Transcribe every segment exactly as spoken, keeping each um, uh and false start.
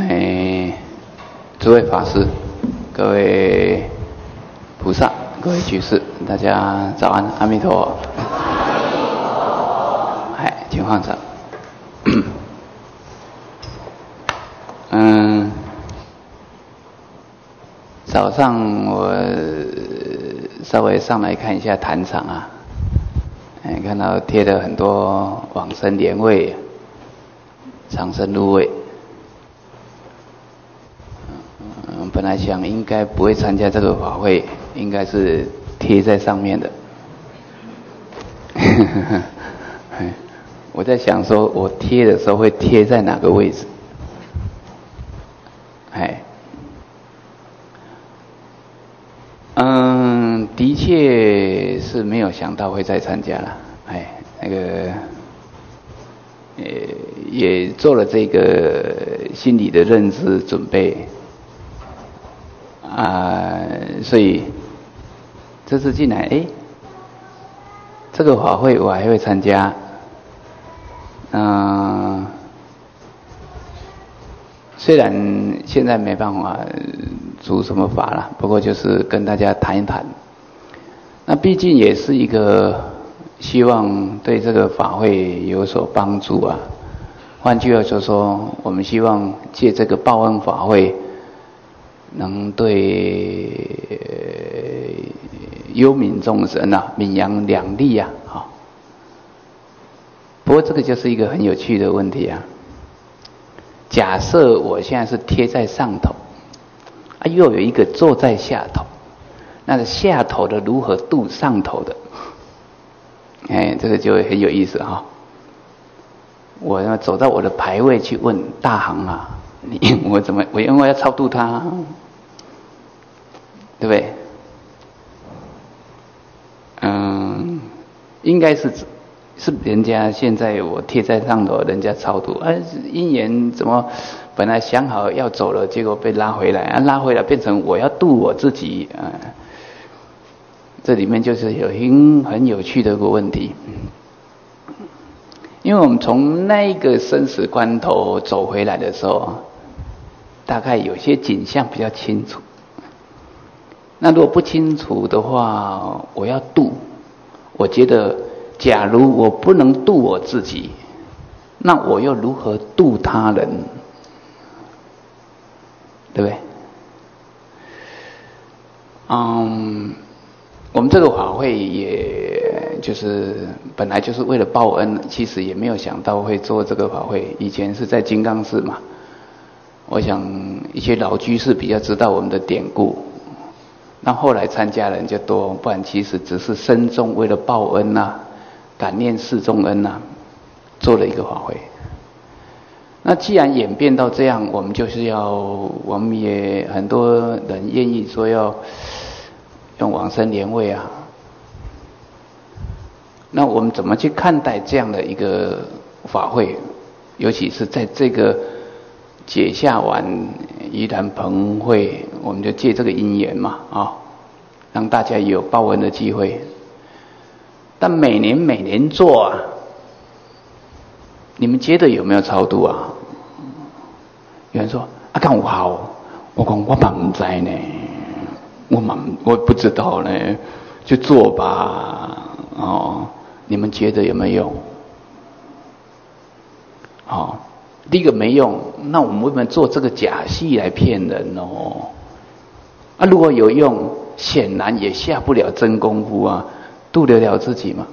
哎，诸位法师、各位菩萨、各位居士，大家早安，阿弥陀佛。哎，请放掌。嗯，早上我稍微上来看一下坛场啊，哎，看到贴了很多往生莲位、长生入位。嗯，本来想应该不会参加这个法会，应该是贴在上面的。我在想说，我贴的时候会贴在哪个位置？哎，嗯，的确是没有想到会再参加了。哎，那个，呃，也做了这个心理的认知准备。啊、呃，所以这次进来，哎，这个法会我还会参加，嗯、呃，虽然现在没办法主什么法了，不过就是跟大家谈一谈。那毕竟也是一个希望对这个法会有所帮助啊。换句话说说，我们希望借这个报恩法会。能对忧悯众生啊，泯扬两利啊，好。不过这个就是一个很有趣的问题啊。假设我现在是贴在上头，啊，又有一个坐在下头，那个下头的如何度上头的？哎，这个就很有意思哈。我要走到我的牌位去问大行啊，你我怎么我因为要超度他？对不对？嗯，应该是是人家现在我贴在上头，人家超度，啊，因缘怎么本来想好要走了，结果被拉回来，啊，拉回来变成我要度我自己，啊，这里面就是有很很有趣的一个问题，因为我们从那个生死关头走回来的时候，大概有些景象比较清楚。那如果不清楚的话，我要度，我觉得假如我不能度我自己，那我又如何度他人？对不对？嗯，我们这个法会也就是本来就是为了报恩，其实也没有想到会做这个法会。以前是在金刚寺嘛，我想一些老居士比较知道我们的典故。那后来参加人就多，不然其实只是身中为了报恩呐、啊，感念世众恩呐、啊，做了一个法会。那既然演变到这样，我们就是要，我们也很多人愿意说要用往生莲位啊。那我们怎么去看待这样的一个法会？尤其是在这个解夏完盂兰盆会，我们就借这个因缘嘛，啊、哦，让大家有报恩的机会。但每年每年做啊，你们觉得有没有超度啊？有人说啊，干有效，我讲我嘛不知呢，我嘛我不知道呢，就做吧，哦，你们觉得有没有用？哦。第一个没用，那我们为什么做这个假戏来骗人哦？啊，如果有用，显然也下不了真功夫啊，度得了自己吗？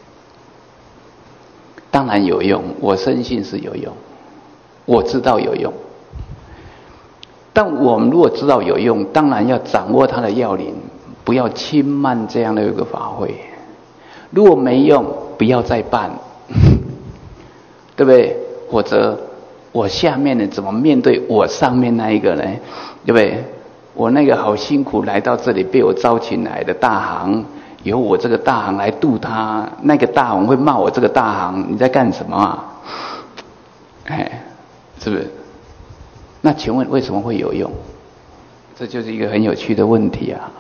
当然有用，我深信是有用，我知道有用。但我们如果知道有用，当然要掌握它的要领，不要轻慢这样的一个法会。如果没用，不要再办，对不对？或者我下面的怎么面对我上面那一个呢？对不对？我那个好辛苦来到这里，被我招请来的大行，由我这个大行来度他，那个大行会骂我这个大行，你在干什么啊？哎，是不是？那请问为什么会有用？这就是一个很有趣的问题啊。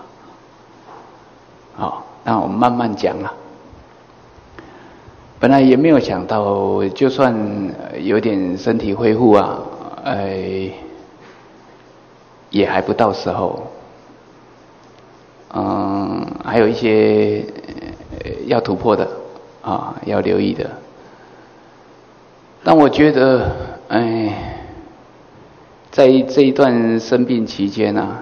好，那我们慢慢讲啊。本来也没有想到，就算有点身体恢复啊，哎， 也还不到时候。嗯，还有一些要突破的啊，要留意的。但我觉得，哎，在这一段生病期间啊，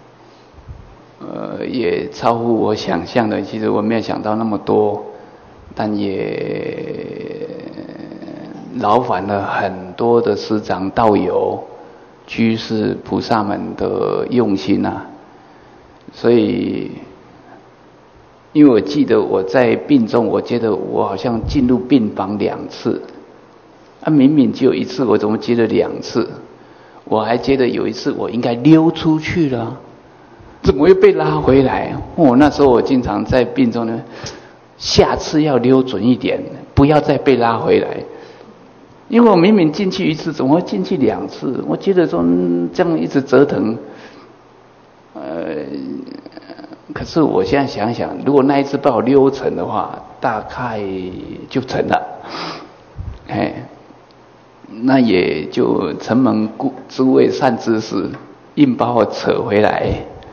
呃，也超乎我想象的。其实我没有想到那么多，但也劳烦了很多的师长、道友、居士、菩萨们的用心啊。所以，因为我记得我在病中，我觉得我好像进入病房两次，啊，明明只有一次，我怎么接了两次？我还觉得有一次我应该溜出去了，怎么又被拉回来？哦，那时候我经常在病中呢，下次要溜准一点，不要再被拉回来。因为我明明进去一次，怎么会进去两次？我觉得说这样一直折腾。呃，可是我现在想想，如果那一次把我溜成的话，大概就成了。哎，那也就承蒙诸位善知识硬把我扯回来。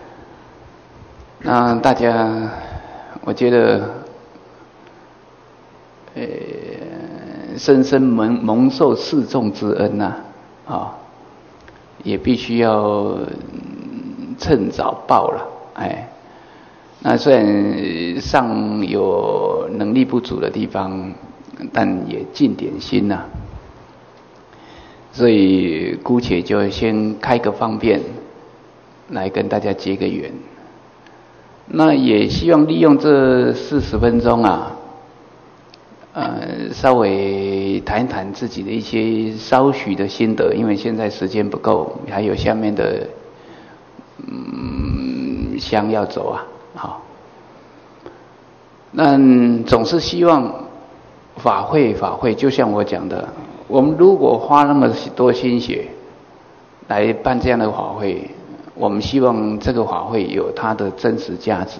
那大家，我觉得，呃，深深蒙蒙受示众之恩呐，啊、哦，也必须要趁早报了，哎，那虽然尚有能力不足的地方，但也尽点心呐、啊。所以姑且就先开个方便，来跟大家结个缘。那也希望利用这四十分钟啊，呃，稍微谈一谈自己的一些稍许的心得，因为现在时间不够，还有下面的。嗯，香要走啊，好。那总是希望法会法会，就像我讲的，我们如果花那么多心血来办这样的法会，我们希望这个法会有它的真实价值。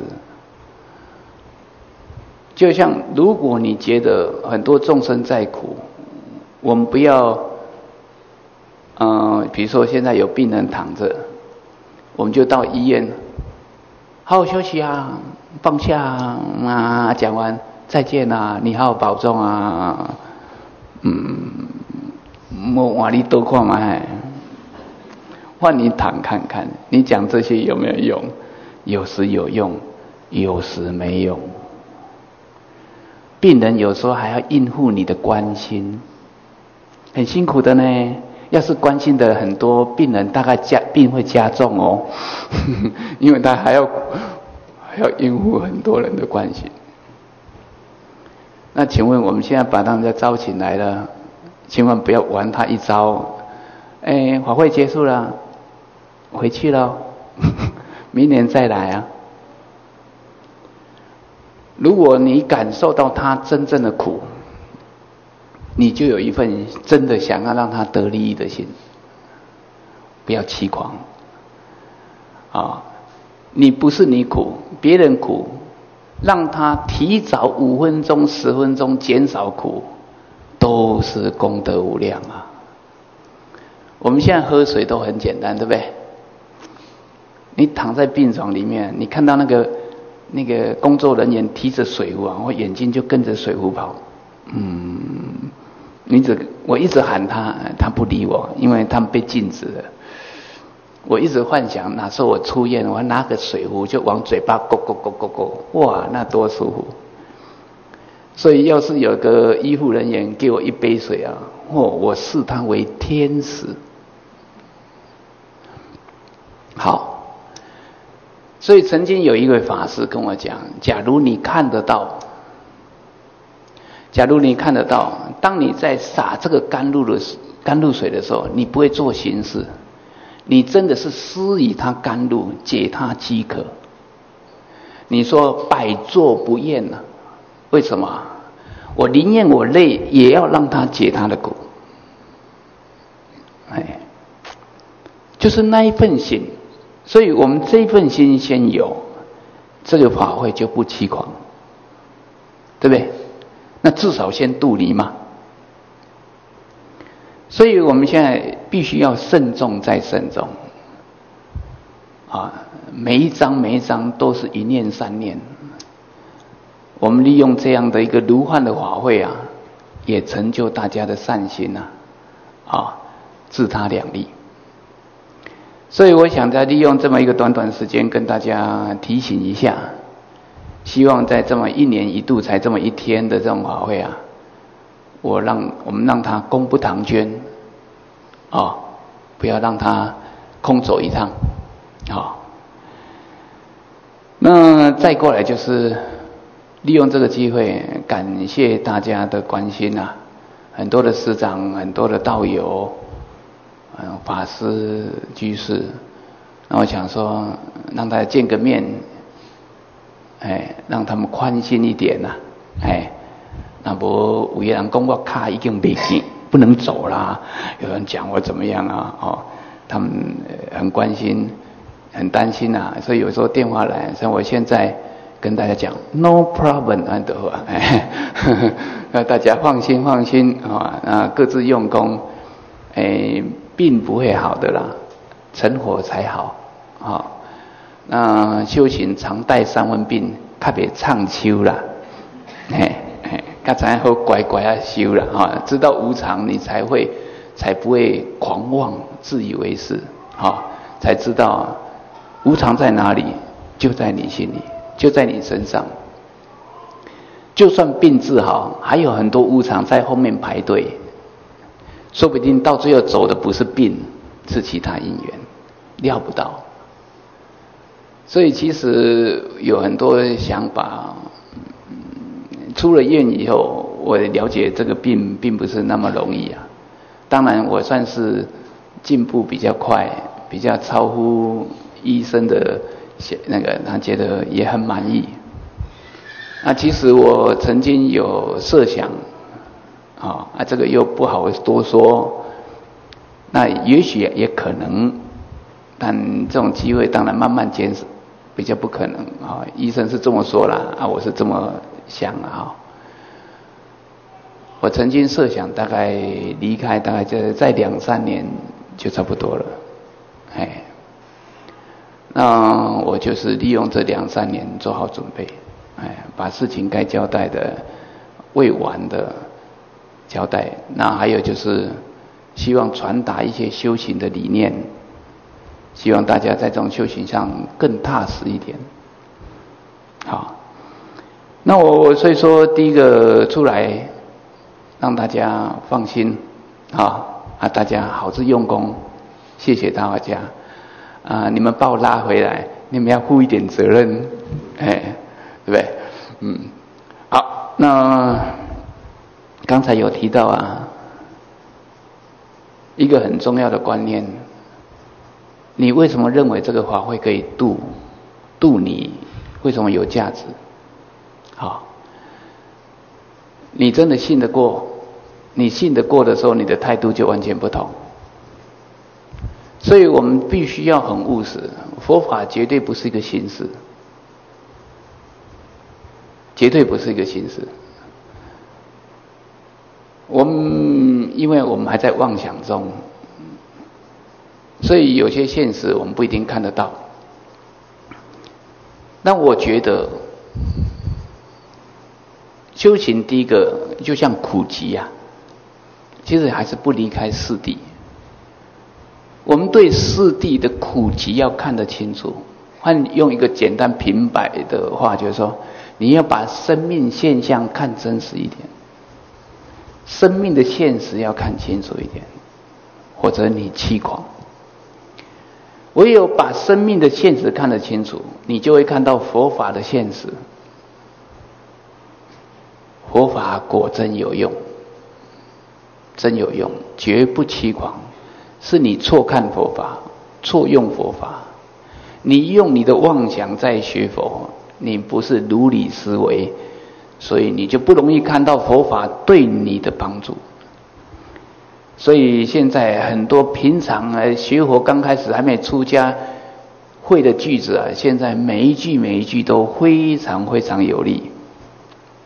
就像如果你觉得很多众生在苦，我们不要，嗯、呃，比如说现在有病人躺着。我们就到医院，好好休息啊，放下啊，讲完再见啊，你好好保重啊，嗯，莫往里多看嘛，换你躺看看，你讲这些有没有用？有时有用，有时没用。病人有时候还要应付你的关心，很辛苦的呢。要是关心的很多，病人大概加病会加重哦，因为他还要还要应付很多人的关心。那请问我们现在把他们招请来了，千万不要玩他一招。哎，法会结束了，回去了，明年再来啊。如果你感受到他真正的苦，你就有一份真的想要让他得利益的心，不要欺狂啊！你不是你苦，别人苦，让他提早五分钟、十分钟减少苦，都是功德无量啊！我们现在喝水都很简单，对不对？你躺在病床里面，你看到那个那个工作人员提着水壶啊，我眼睛就跟着水壶跑，嗯。你只我一直喊他，他不理我，因为他们被禁止了。我一直幻想，哪时候我出院，我拿个水壶就往嘴巴咕咕咕咕咕，哇，那多舒服！所以，要是有个医护人员给我一杯水啊，哦，我视他为天使。好，所以曾经有一位法师跟我讲，假如你看得到。假如你看得到，当你在洒这个甘露的甘露水的时候，你不会做形式，你真的是施以他甘露，解他饥渴。你说百做不厌啊？为什么？我宁愿我累，也要让他解他的苦。哎，就是那一份心，所以我们这一份心先有，这个法会就不欺狂，对不对？那至少先度离嘛。所以我们现在必须要慎重再慎重。 啊，每一章每一章都是一念三念。我们利用这样的一个如幻的法会啊，也成就大家的善心呐，啊，自他两利。所以我想在利用这么一个短短时间跟大家提醒一下，希望在这么一年一度才这么一天的这种法会啊，我让我们让它功不唐捐，啊，不要让它空走一趟，啊。那再过来就是利用这个机会，感谢大家的关心啊，很多的师长，很多的道友，嗯，法师、居士，那我想说，让大家见个面，哎，让他们宽心一点呐、啊，哎，那不有人讲我卡已经没劲，不能走啦，有人讲我怎么样啊，哦，他们很关心，很担心啊，所以有时候电话来，像我现在跟大家讲 ，no problem， 安得话，哎，那大家放心放心啊，那各自用功，哎，病不会好的啦，成佛才好，啊，那修行常带三分病，较别唱秋啦，嘿，嘿，较才好乖乖啊修啦，哈，知道无常，你才会才不会狂妄自以为是，哈，才知道无常在哪里，就在你心里。就在你身上，就算病治好，还有很多无常在后面排队，说不定到最后走的不是病，是其他因缘，料不到。所以其实有很多想法，出了院以后，我了解这个病并不是那么容易啊。当然，我算是进步比较快，比较超乎医生的。那个他觉得也很满意。那其实我曾经有设想，啊啊，这个又不好多说。那也许也可能，但这种机会当然慢慢减少，比较不可能啊。医生是这么说啦，啊，我是这么想啊。我曾经设想，大概离开，大概在在两三年就差不多了，哎。那我就是利用这两三年做好准备，哎，把事情该交代的、未完的交代。那还有就是，希望传达一些修行的理念，希望大家在这种修行上更踏实一点。好，那我所以说第一个出来，让大家放心，啊啊，大家好自用功，谢谢大家。啊！你们把我拉回来，你们要负一点责任，哎，对不对？嗯，好，那刚才有提到啊，一个很重要的观念，你为什么认为这个法会可以度度你？为什么有价值？好，你真的信得过？你信得过的时候，你的态度就完全不同。所以我们必须要很务实，佛法绝对不是一个形式，绝对不是一个形式。我们因为我们还在妄想中，所以有些现实我们不一定看得到。那我觉得修行第一个就像苦集啊，其实还是不离开四谛。我们对四谛的苦集要看得清楚，换用一个简单平白的话，就是说，你要把生命现象看真实一点，生命的现实要看清楚一点，或者你欺狂。唯有把生命的现实看得清楚，你就会看到佛法的现实。佛法果真有用，真有用，绝不欺狂。是你错看佛法，错用佛法，你用你的妄想在学佛，你不是如理思维，所以你就不容易看到佛法对你的帮助。所以现在很多平常学佛刚开始还没出家会的句子啊，现在每一句每一句都非常非常有力。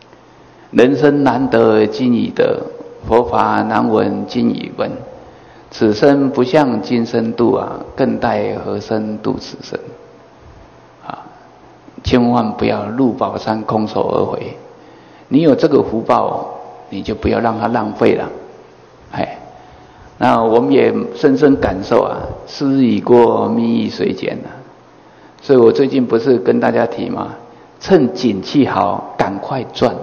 人生难得今已得，佛法难闻今已闻。 此生不向今生度啊，更待何生度此生啊！千万不要入宝山空手而回。你有这个福报，你就不要让它浪费了。哎，那我们也深深感受啊，时日已过，命亦随减了。所以我最近不是跟大家提吗？趁景气好，赶快赚。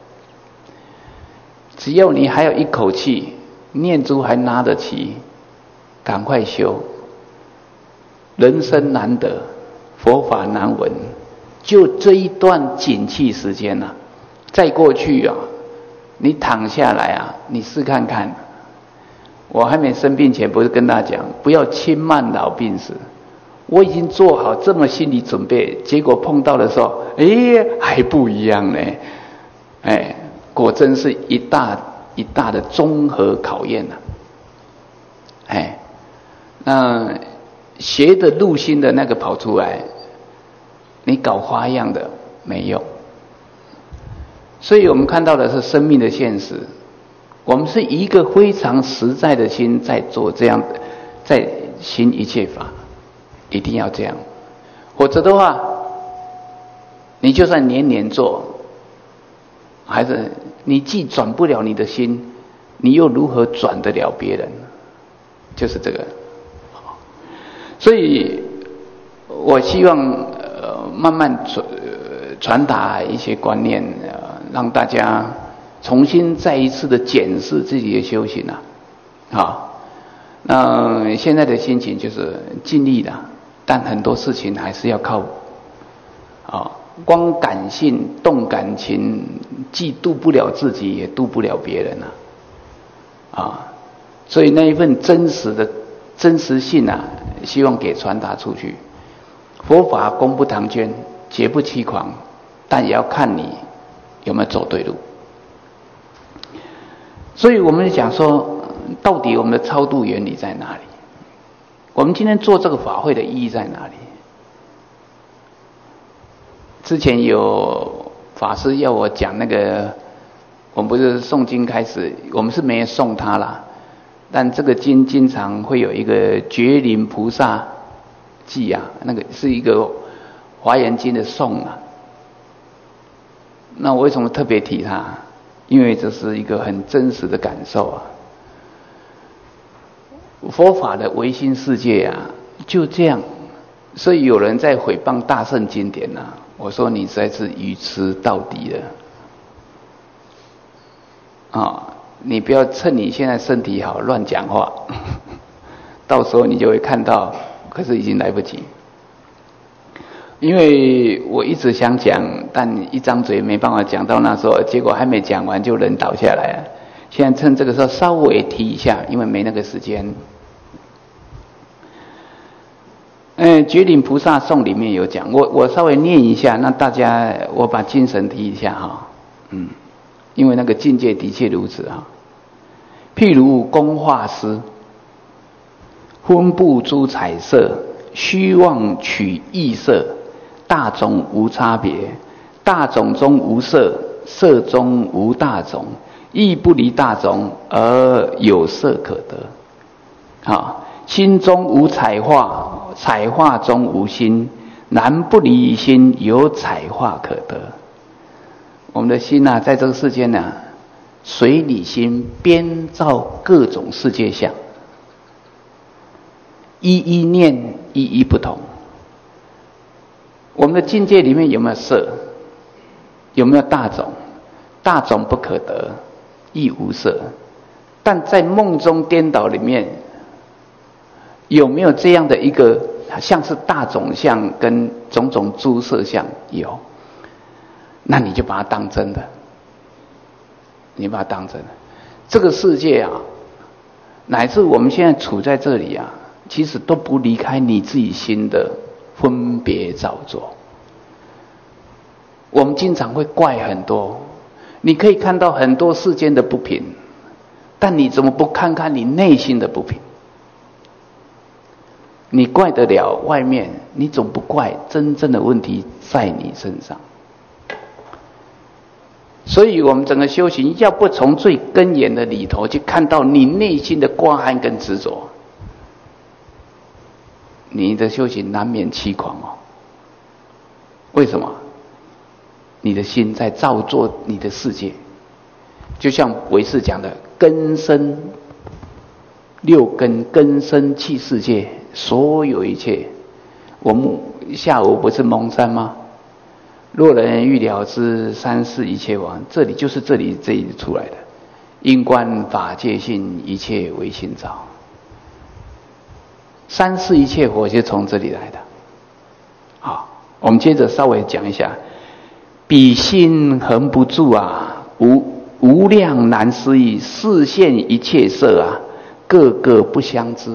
只要你还有一口气，念珠还拿得起，赶快修。人生难得，佛法难闻，就这一段景气时间啊，再过去啊，你躺下来啊，你试看看。我还没生病前，不是跟大家讲，不要轻慢老病死。我已经做好这么心理准备，结果碰到的时候，哎，还不一样呢。哎，果真是一大一大的综合考验呐、啊。哎，那学的入心的那个跑出来，你搞花样的没用。所以我们看到的是生命的现实，我们是一个非常实在的心在做这样，在行一切法。一定要这样，否则的话，你就算年年做，还是你既转不了你的心，你又如何转得了别人？就是这个。所以，我希望呃慢慢传传达一些观念，呃，让大家重新再一次的检视自己的修行啊，好，那现在的心情就是尽力了。但很多事情还是要靠啊，光感性动感情，既度不了自己，也度不了别人啊！啊，所以那一份真实的真实性啊，希望给传达出去。佛法功不唐捐，绝不欺狂，但也要看你有没有走对路。所以我们讲说，到底我们的超度原理在哪里？我们今天做这个法会的意义在哪里？之前有法师要我讲那个，我们不是诵经开始，我们是没有诵他啦，但这个经经常会有一个觉林菩萨记啊，那个是一个华严经的诵啊。那我为什么特别提它？因为这是一个很真实的感受啊。佛法的唯心世界啊，就这样。所以有人在诽谤大乘经典啊，我说你实在是愚痴到底了啊、哦！你不要趁你现在身体好乱讲话，到时候你就会看到，可是已经来不及。因为我一直想讲，但一张嘴没办法讲到那时候，结果还没讲完就人倒下来了。现在趁这个时候稍微提一下，因为没那个时间。嗯，觉林菩萨颂里面有讲，我我稍微念一下，那大家我把精神提一下哈，嗯，因为那个境界的确如此哈。譬如工画师，分布诸彩色，虚妄取异色，大种无差别，大种中无色，色中无大种，亦不离大种，而有色可得。好，心中无彩画，彩画中无心，然不离心，有彩画可得。我们的心啊，在这个世间啊，随你心编造各种世界相，一一念，一一不同。我们的境界里面有没有色？有没有大种？大种不可得，亦无色。但在梦中颠倒里面，有没有这样的一个像是大种相跟种种诸色相？有，那你就把它当真的，你把它当真的。这个世界啊，乃至我们现在处在这里啊，其实都不离开你自己心的分别造作。我们经常会怪很多，你可以看到很多世间的不平，但你怎么不看看你内心的不平？你怪得了外面，你总不怪真正的问题在你身上。 所以我们整个修行要不从最根源的里头去看到你内心的挂碍跟执着，你的修行难免欺狂哦。为什么？你的心在造作你的世界，就像唯识讲的根生六根，根生器世界，所有一切。我们下午不是蒙山吗？若人欲了知三世一切王，这里就是这里这里出来的。因观法界性，一切唯心造。三世一切佛就从这里来的。好，我们接着稍微讲一下，彼心恒不住啊，无无量难思议，视现一切色啊，个个不相知。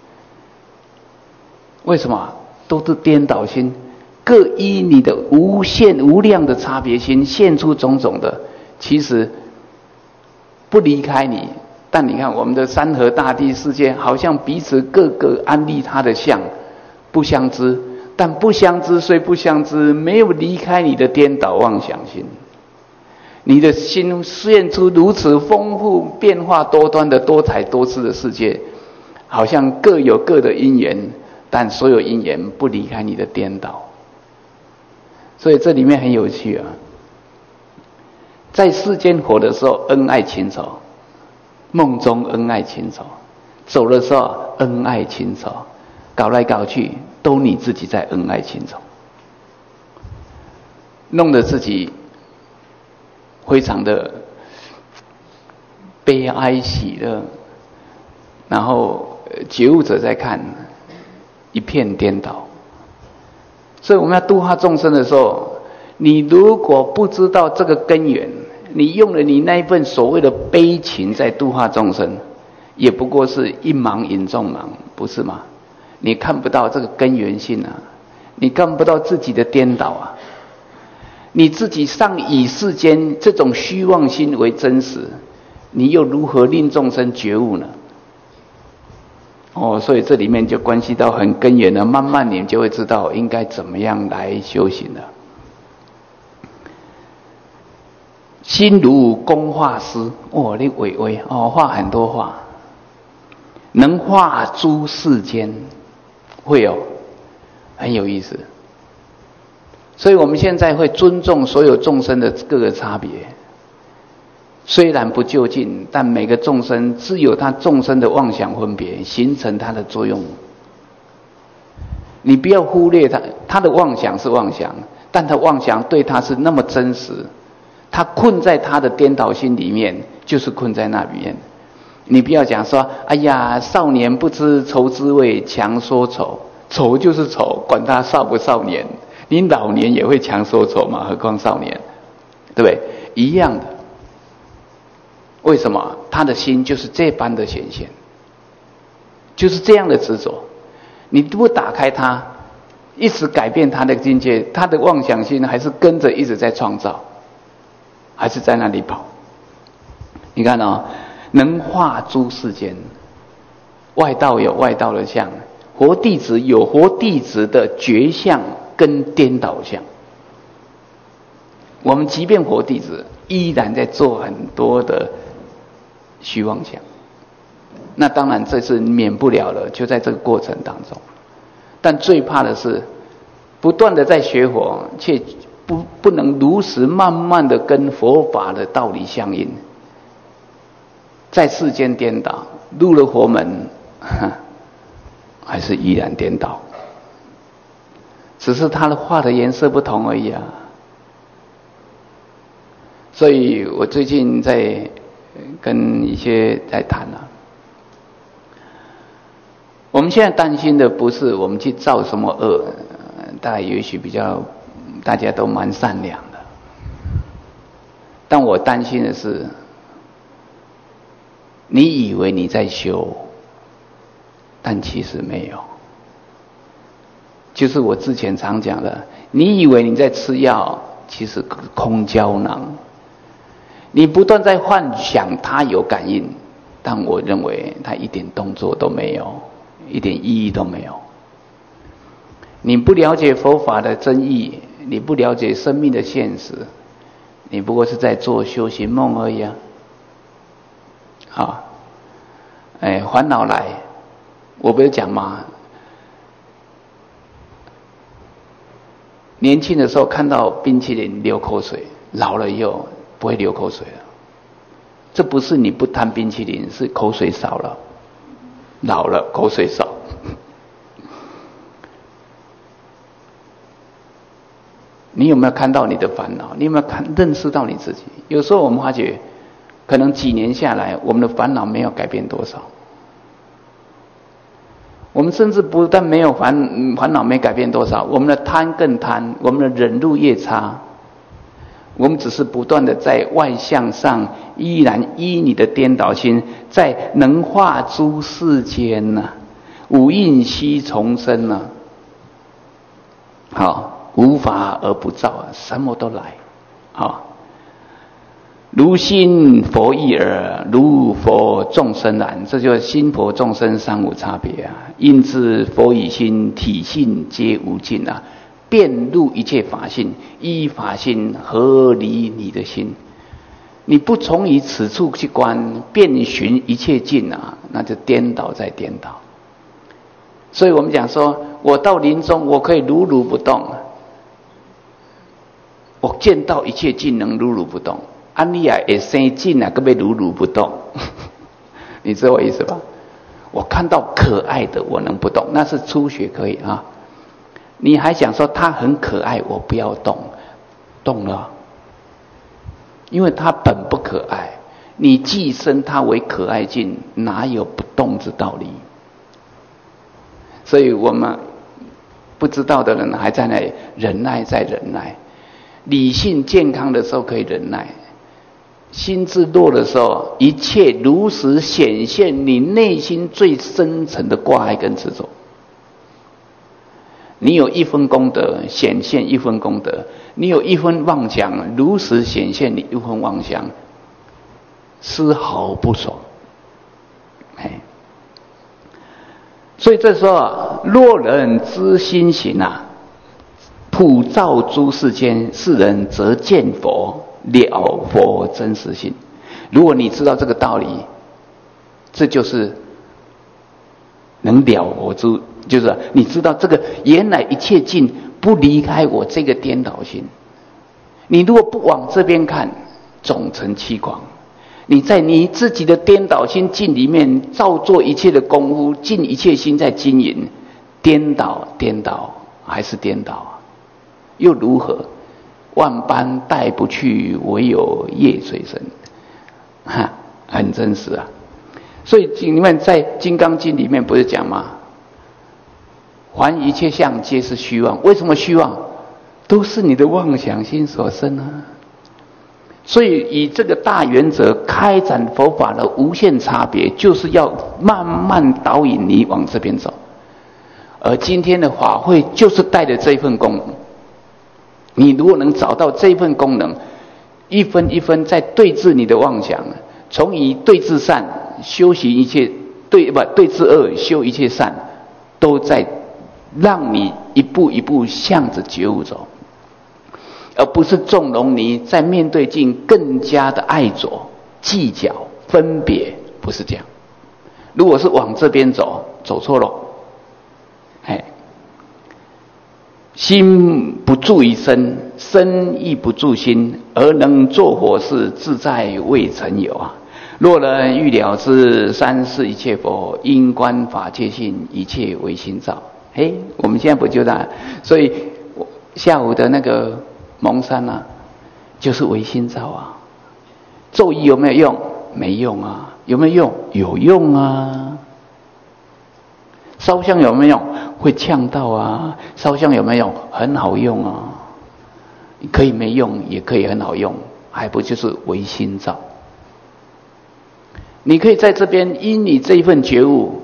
为什么？都是颠倒心，各依你的无限无量的差别心现出种种的，其实不离开你。但你看我们的山河大地世界，好像彼此各个安立他的相，不相知。但不相知虽不相知，没有离开你的颠倒妄想心。你的心现出如此丰富变化多端的多彩多姿的世界，好像各有各的因缘，但所有因缘不离开你的颠倒。所以这里面很有趣啊，在世间活的时候恩爱情仇，梦中恩爱情仇，走的时候恩爱情仇，搞来搞去都你自己在恩爱情仇，弄得自己非常的悲哀喜乐，然后觉悟者在看一片颠倒。所以我们要度化众生的时候，你如果不知道这个根源，你用了你那一份所谓的悲情在度化众生，也不过是一盲引众盲，不是吗？你看不到这个根源性啊，你看不到自己的颠倒啊，你自己尚以世间这种虚妄心为真实，你又如何令众生觉悟呢？哦，所以这里面就关系到很根源的，慢慢你就会知道应该怎么样来修行了。心如工画师，哦，你伟伟哦，画很多画，能画诸世间，会有很有意思。所以我们现在会尊重所有众生的各个差别，虽然不究竟，但每个众生自有他众生的妄想分别，形成它的作用。你不要忽略他，他的妄想是妄想，但他妄想对他是那么真实，他困在他的颠倒心里面，就是困在那边。你不要讲说，哎呀，少年不知愁滋味，强说愁，愁就是愁，管他少不少年，你老年也会强说愁嘛，何况少年，对不对？一样的。为什么？他的心就是这般的显现，就是这样的执着。你不打开它，一直改变他的境界，他的妄想心还是跟着一直在创造，还是在那里跑。你看哦，能化诸世间，外道有外道的相，活弟子有活弟子的觉相跟颠倒相。我们即便活弟子，依然在做很多的虚妄想，那当然这是免不了了，就在这个过程当中。但最怕的是不断的在学佛，却不不能如实慢慢的跟佛法的道理相应，在世间颠倒，入了佛门还是依然颠倒，只是他的画的颜色不同而已啊。所以我最近在跟一些在谈啊，我们现在担心的不是我们去造什么恶，大概也许比较大家都蛮善良的，但我担心的是，你以为你在修，但其实没有。就是我之前常讲的，你以为你在吃药，其实空胶囊。你不断在幻想它有感应，但我认为它一点动作都没有，一点意义都没有。你不了解佛法的真意，你不了解生命的现实， 你不过是在做修行梦而已啊。好，哎，烦恼来，我不是讲吗？年轻的时候看到冰淇淋流口水，老了以后不会流口水了。这不是你不贪冰淇淋，是口水少了，老了口水少。你有没有看到你的烦恼？你有没有看认识到你自己？有时候我们发觉，可能几年下来，我们的烦恼没有改变多少。我们甚至不但没有烦烦恼没改变多少，我们的贪更贪，我们的忍辱越差。我们只是不断的在外向上，依然依你的颠倒心，在能化诸世间呐、啊，五蕴悉重生呐、啊，好，无法而不造啊，什么都来，好。如心佛意耳，如佛众生然，这就是心佛众生三无差别啊。因知佛与心体性皆无尽啊，遍入一切法性，依法性合离你的心。你不从于此处去观，遍寻一切尽啊，那就颠倒在颠倒。所以我们讲说，我到临终，我可以如如不动，我见到一切尽能如如不动。安利啊，也生尽啊，可不可以如如不动？你知道我意思吧？我看到可爱的，我能不动，那是初学可以啊。你还想说它很可爱，我不要动，动了，因为它本不可爱，你寄生它为可爱境，哪有不动之道理？所以我们不知道的人还在那里忍耐，在忍耐。理性健康的时候可以忍耐。心智弱的时候，一切如实显现你内心最深层的挂碍跟执着。你有一分功德，显现一分功德；你有一分妄想，如实显现你一分妄想，丝毫不爽。哎，所以这时候啊，若人知心行啊，普照诸世间，世人则见佛。了佛真实性。如果你知道这个道理，这就是能了佛之，就是你知道这个原来一切境不离开我这个颠倒心。你如果不往这边看，总成欺诳。你在你自己的颠倒心境里面照做一切的功夫，尽一切心在经营，颠倒颠倒还是颠倒，又如何？万般带不去，唯有业随身，哈，很真实啊。所以你们在《金刚经》里面不是讲吗？凡一切相皆是虚妄。为什么虚妄？都是你的妄想心所生啊。所以以这个大原则开展佛法的无限差别，就是要慢慢导引你往这边走。而今天的法会就是带着这一份功能。你如果能找到这份功能，一分一分在对治你的妄想，从以对治善修习一切，对不对治恶修一切善，都在让你一步一步向着觉悟走，而不是纵容你在面对境更加的爱着、计较、分别，不是这样。如果是往这边走，走错了，哎。心不住于身，身亦不住心，而能作佛事，自在未曾有啊！若人欲了知三世一切佛，因观法界性，一切唯心造。嘿，我们现在不就那？所以下午的那个蒙山啊，就是唯心造啊。咒语有没有用？没用啊。有没有用？有用啊。烧香有没有用？会呛到啊。烧香有没有用？很好用啊。可以没用，也可以很好用，还不就是唯心造？你可以在这边因你这一份觉悟，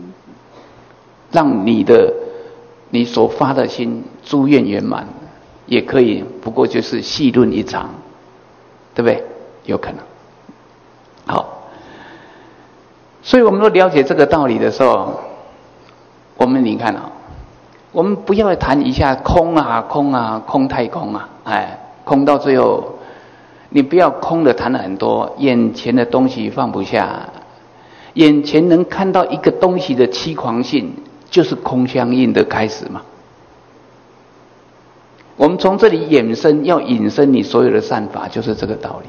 让你的你所发的心诸愿圆满，也可以，不过就是戏论一场，对不对？有可能。好，所以我们都了解这个道理的时候，我们你看啊，我们不要谈一下空啊空啊空太空啊，哎，空到最后你不要空的谈了很多，眼前的东西放不下，眼前能看到一个东西的欺狂性，就是空相应的开始嘛。我们从这里衍生，要引申你所有的善法，就是这个道理。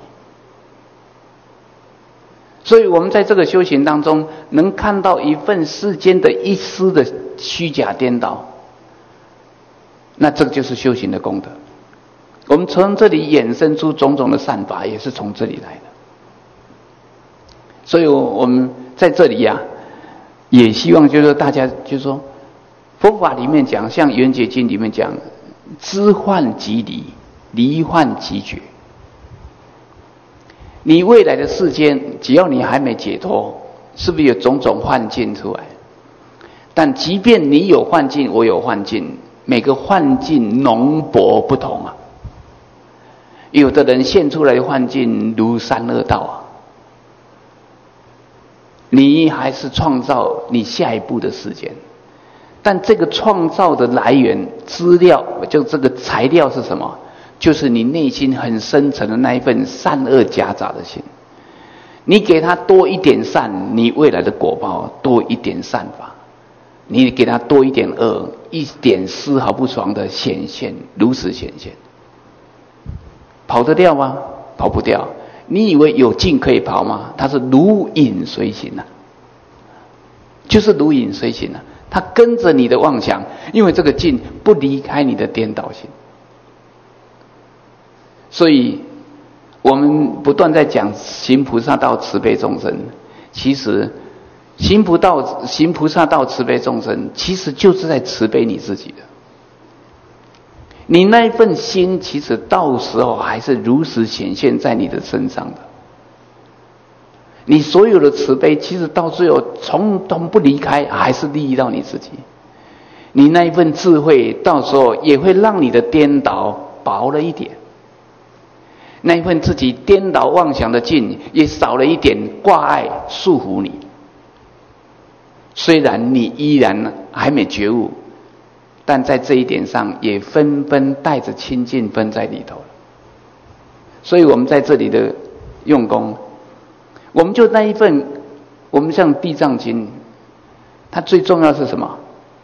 所以我们在这个修行当中，能看到一份世间的一丝的虚假颠倒，那这个就是修行的功德。我们从这里衍生出种种的善法，也是从这里来的。所以我们在这里呀、啊，也希望就是说大家就是说，佛法里面讲，像《圆觉经》里面讲，知幻即离，离幻即觉。你未来的世间，只要你还没解脱，是不是有种种幻境出来？但即便你有幻境，我有幻境，每个幻境浓薄不同啊。有的人现出来的幻境如三恶道啊，你还是创造你下一步的世间，但这个创造的来源资料，就这个材料是什么？就是你内心很深层的那一份善恶夹杂的心。你给他多一点善，你未来的果报多一点善法；你给他多一点恶，一点丝毫不爽的显现，如此显现。跑得掉吗？跑不掉。你以为有境可以跑吗？它是如影随形啊，就是如影随形啊。它跟着你的妄想，因为这个境不离开你的颠倒性。所以我们不断在讲行菩萨道慈悲众生，其实行菩道行菩萨道慈悲众生，其实就是在慈悲你自己的。你那一份心，其实到时候还是如实显现在你的身上的。你所有的慈悲，其实到最后从都不离开，还是利益到你自己。你那一份智慧，到时候也会让你的颠倒薄了一点。那一份自己颠倒妄想的境，也少了一点挂碍束缚你。虽然你依然还没觉悟，但在这一点上也纷纷带着清净分在里头了。所以我们在这里的用功，我们就那一份，我们像地藏经，它最重要是什么？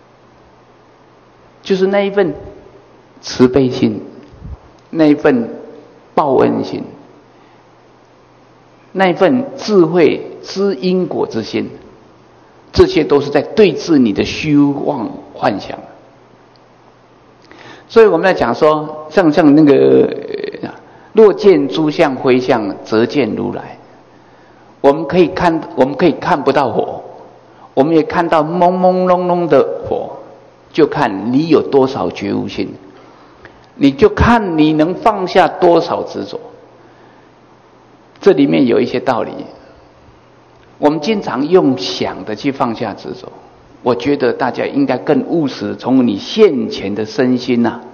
就是那一份慈悲心，那一份报恩心，那一份智慧知因果之心，这些都是在对治你的虚妄幻想。所以我们在讲说，像像那个若见诸相非相，则见如来。我们可以看，我们可以看不到火，我们也看到朦朦胧胧的火，就看你有多少觉悟心，你就看你能放下多少执着。这里面有一些道理，我们经常用想的去放下执着。我觉得大家应该更务实，从你现前的身心啊，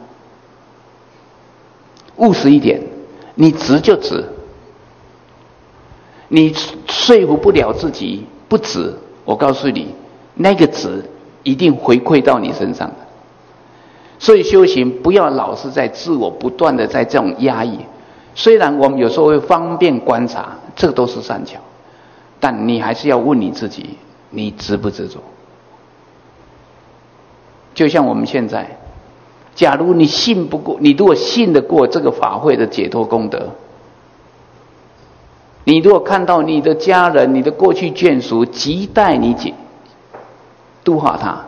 务实一点。你执就执，你说服不了自己不执，我告诉你，那个执一定回馈到你身上的。所以修行不要老是在自我不断的在这种压抑。虽然我们有时候会方便观察，这个都是善巧，但你还是要问你自己，你执不执着？就像我们现在，假如你信不过，你如果信得过这个法会的解脱功德，你如果看到你的家人、你的过去眷属亟待你解度化他，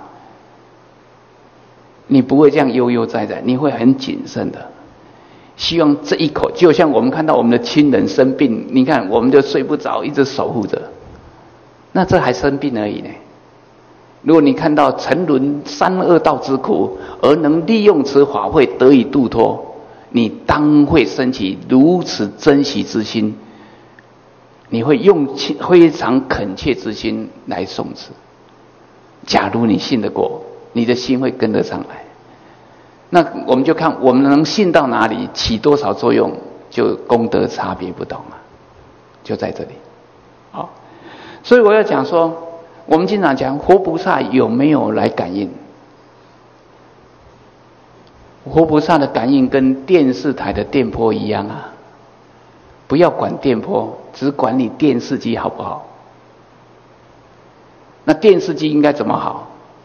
你不会这样悠悠哉哉，你会很谨慎的。希望这一口，就像我们看到我们的亲人生病，你看我们就睡不着，一直守护着，那这还生病而已呢。如果你看到沉沦三恶道之苦，而能利用此法会得以度脱，你当会升起如此珍惜之心，你会用非常恳切之心来诵持。假如你信得过，你的心会跟得上来。那我们就看我们能信到哪里，起多少作用，就功德差别不同啊，就在这里。好，所以我要讲说，我们经常讲活菩萨有没有来感应？活菩萨的感应跟电视台的电波一样啊。 不要管电波，只管你电视机好不好。那电视机应该怎么好？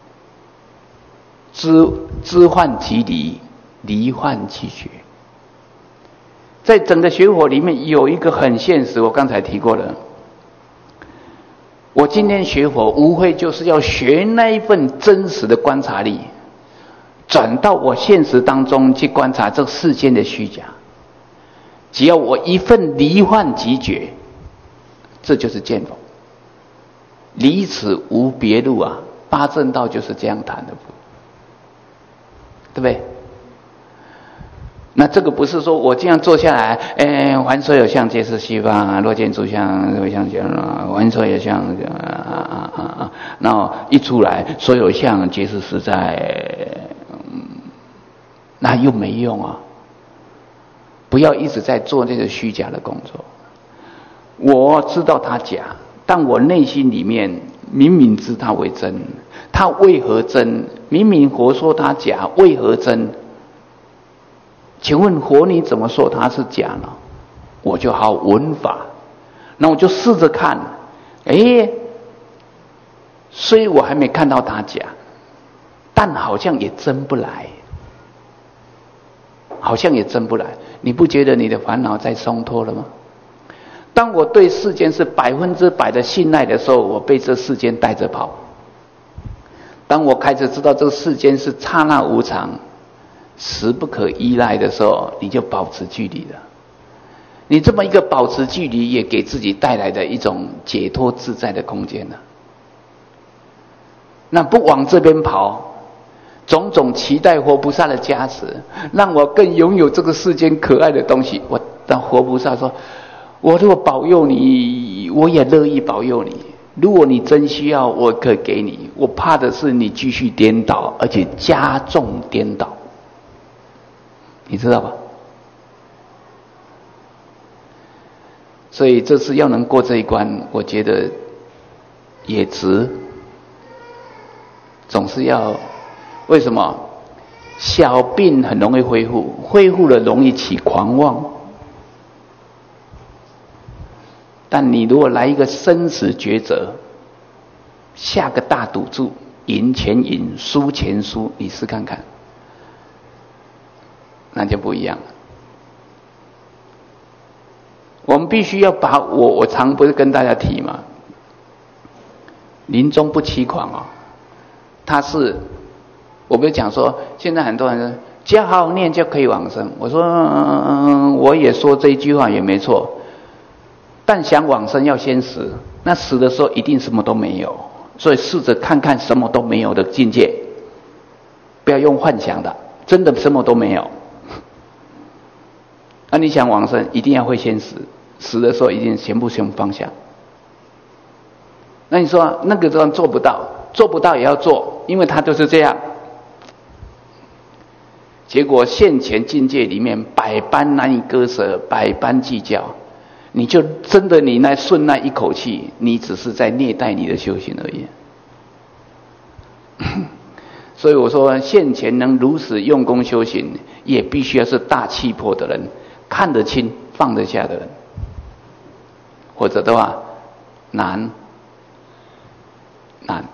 知知幻即离，离幻即觉。在整个学佛里面有一个很现实，我刚才提过了。我今天学佛，无非就是要学那一份真实的观察力，转到我现实当中去观察这世间的虚假。只要我一份离幻即觉，这就是见佛。离此无别路啊！八正道就是这样谈的，对不对？那这个不是说我这样坐下来，哎，凡所有相皆是虚妄，若见诸相，若相见啊，凡所有相啊啊啊啊，然后一出来，所有相皆是实在，嗯，那又没用啊！不要一直在做这个虚假的工作。我知道它假，但我内心里面明明知它为真，它为何真？明明佛说它假，为何真？请问佛你怎么说它是假呢？我就好闻法，那我就试着看，哎，虽我还没看到它假，但好像也真不来，好像也真不来。你不觉得你的烦恼在松脱了吗？当我对世间是百分之百的信赖的时候，我被这世间带着跑。当我开始知道这个世间是刹那无常，实不可依赖的时候，你就保持距离了。你这么一个保持距离，也给自己带来的一种解脱自在的空间了。那不往这边跑，种种期待活菩萨的加持，让我更拥有这个世间可爱的东西。我当活菩萨说，我如果保佑你，我也乐意保佑你。如果你真需要，我可以给你。我怕的是你继续颠倒，而且加重颠倒。你知道吧？所以这次要能过这一关，我觉得也值。总是要，为什么？小病很容易恢复，恢复了容易起狂妄。但你如果来一个生死抉择，下个大赌注，赢钱赢，输钱输，你试看看。那就不一样了。我们必须要把我，我常不是跟大家提嘛，临终不欺狂啊、哦。他是，我不是讲说，现在很多人说，只要好好念就可以往生。我说，嗯，我也说这一句话也没错，但想往生要先死，那死的时候一定什么都没有，所以试着看看什么都没有的境界，不要用幻想的，真的什么都没有。那、啊、你想往生，一定要会先死，死的时候一定全部全方向。那你说那个地方做不到，做不到也要做，因为他就是这样。结果现前境界里面百般难以割舍，百般计较，你就真的你那顺那一口气，你只是在虐待你的修行而已。所以我说，现前能如此用功修行，也必须要是大气魄的人，看得清放得下的人，或者的话难难。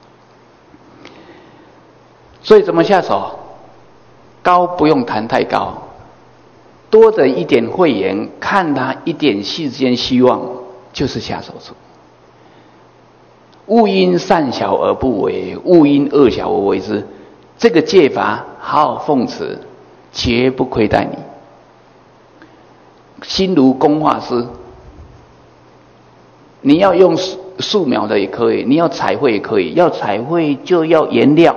所以怎么下手？高不用谈太高，多的一点慧眼，看他一点世间希望，就是下手处。勿因善小而不为，勿因恶小而为之。这个戒法好好奉持，绝不亏待你。心如工画师，你要用素描的也可以，你要彩绘也可以，要彩绘就要颜料。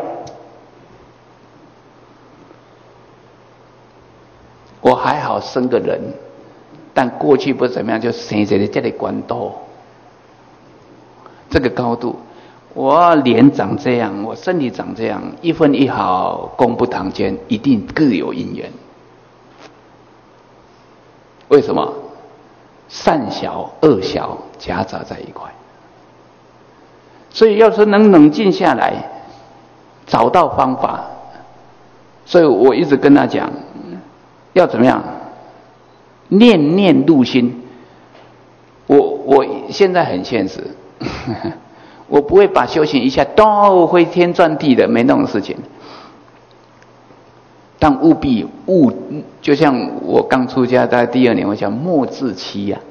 我还好生个人，但过去不怎么样，就生在这里关刀，这个高度，我脸长这样，我身体长这样，一分一毫，功不唐捐，一定各有因缘。为什么？善小恶小夹杂在一块，所以要是能冷静下来，找到方法。所以我一直跟他讲，要怎么样？念念入心， 我现在很现实，我不会把修行一下都飞天转地的，没那种事情。但务必务，就像我刚出家在第二年，我讲莫自欺呀、啊，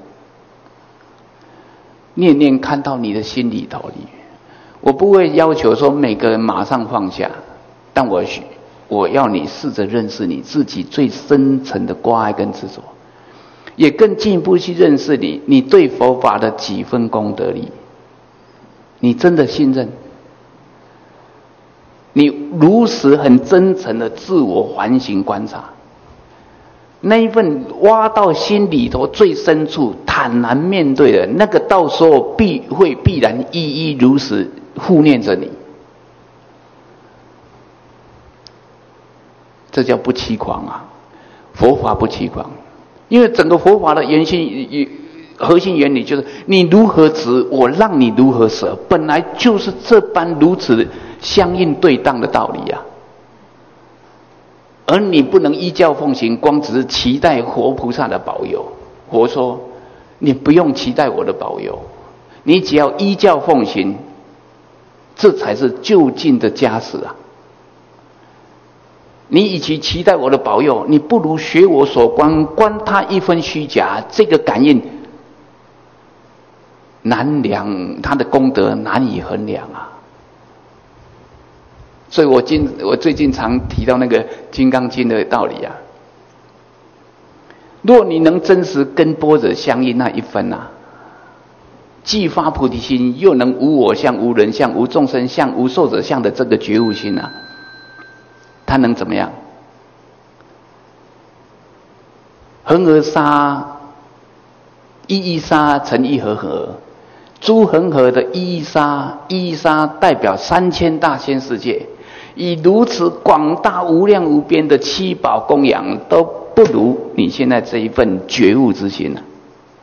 念念看到你的心里头里，我不会要求说每个人马上放下，但我我要你试着认识你自己最深层的挂碍跟执着，也更进一步去认识你，你对佛法的几分功德力，你真的信任？你如实很真诚的自我反省观察，那一份挖到心里头最深处坦然面对的那个，到时候必会必然一一如实护念着你，这叫不欺狂啊！佛法不欺狂，因为整个佛法的原心核心原理就是你如何执，我让你如何舍，本来就是这般如此相应对当的道理啊。而你不能依教奉行，光只是期待活菩萨的保佑。佛说你不用期待我的保佑，你只要依教奉行，这才是就近的加持啊。你与其期待我的保佑，你不如学我所观，观他一分虚假，这个感应难量，他的功德难以衡量啊。所以我今我最近常提到那个《金刚经》的道理啊。若你能真实跟般若相应那一分啊，既发菩提心，又能无我相、无人相、无众生相、无寿者相的这个觉悟心啊，他能怎么样？恒河沙，一一沙成一河河，诸恒河的一一沙，一一沙代表三千大千世界。以如此广大无量无边的七宝供养，都不如你现在这一份觉悟之心啊！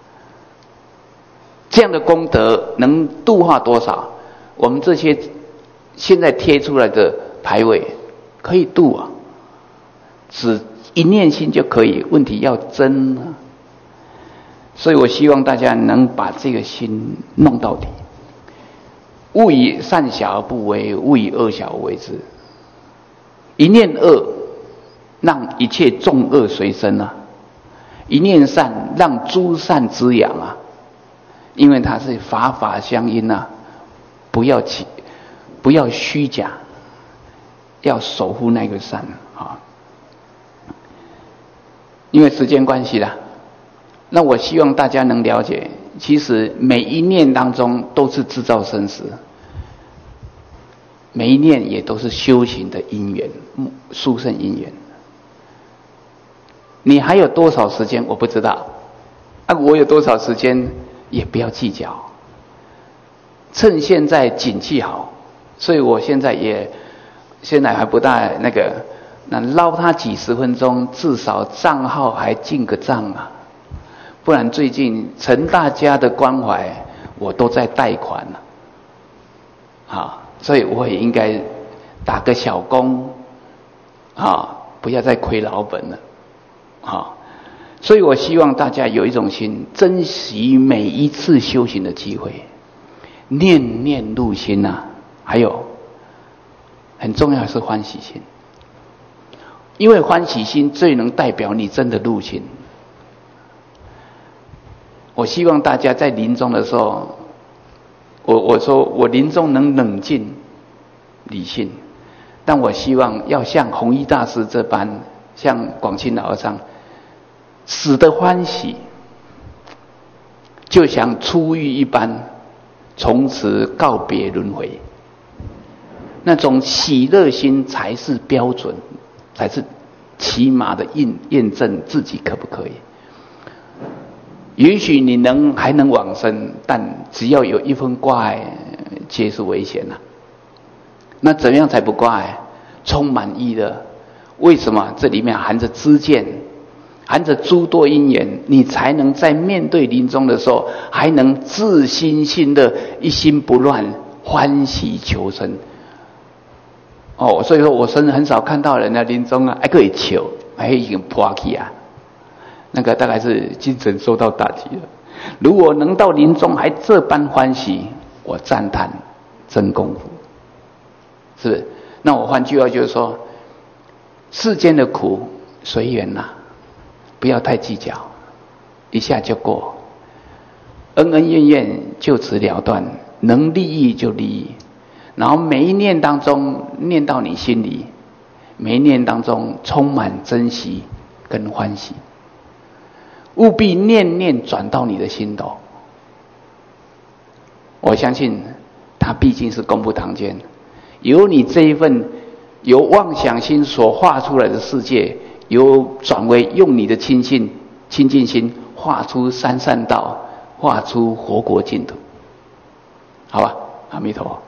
这样的功德能度化多少？我们这些现在贴出来的牌位可以度啊，只一念心就可以，问题要真啊！所以我希望大家能把这个心弄到底。勿以善小而不为，勿以恶小而为之。一念恶，让一切众恶随身啊；一念善，让诸善滋养啊。因为它是法法相应啊，不要起，不要虚假，要守护那个善啊。因为时间关系啦，那我希望大家能了解，其实每一念当中都是制造生死。每一念也都是修行的因缘，殊胜因缘。你还有多少时间我不知道，啊，我有多少时间也不要计较。趁现在景气好，所以我现在也现在还不大那个，那捞他几十分钟，至少账号还进个账啊，不然最近陈大家的关怀，我都在贷款了，好。所以我也应该打个小工，啊，不要再亏老本了，啊，所以我希望大家有一种心，珍惜每一次修行的机会，念念入心啊，还有很重要的是欢喜心，因为欢喜心最能代表你真的入心。我希望大家在临终的时候。我我说我临终能冷静理性，但我希望要像弘一大师这般，像广钦老和尚，死的欢喜，就像出狱一般，从此告别轮回。那种喜乐心才是标准，才是起码的验验证自己可不可以。也许你能还能往生，但只要有一分挂碍，皆是危险啊。那怎样才不挂碍？充满意乐。为什么？这里面含着知见，含着诸多因缘，你才能在面对临终的时候，还能自心信乐，一心不乱，欢喜求生。哦，所以说我真的很少看到人家临终啊，还可以求，还已经破气啊。那个大概是精神受到打击了。 如果能到临终还这般欢喜，我赞叹真功夫，是不是？那我换句话就是说，世间的苦随缘呐，不要太计较，一下就过，恩恩怨怨就此了断，能利益就利益，然后每一念当中念到你心里，每一念当中充满珍惜跟欢喜，务必念念转到你的心头。我相信它毕竟是功不唐捐，由你这一份由妄想心所画出来的世界，由转为用你的亲信亲近心画出三善道，画出活国净土。好吧，阿弥陀佛。